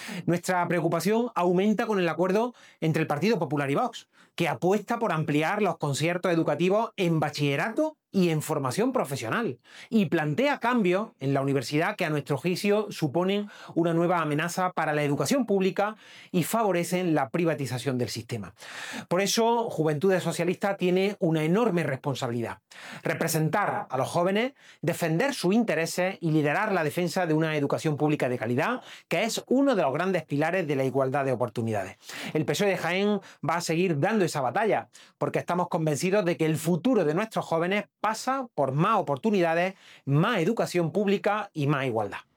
Nuestra preocupación aumenta con el acuerdo entre el Partido Popular y Vox, que apuesta por ampliar los conciertos educativos en bachillerato y en formación profesional, y plantea cambios en la universidad que a nuestro juicio suponen una nueva amenaza para la educación pública y favorecen la privatización del sistema. Por eso, Juventudes Socialistas tiene una enorme responsabilidad: representar a los jóvenes, defender sus intereses y liderar la defensa de una educación pública de calidad, que es uno de los grandes pilares de la igualdad de oportunidades. El PSOE de Jaén va a seguir dando esa batalla, porque estamos convencidos de que el futuro de nuestros jóvenes pasa por más oportunidades, más educación pública y más igualdad.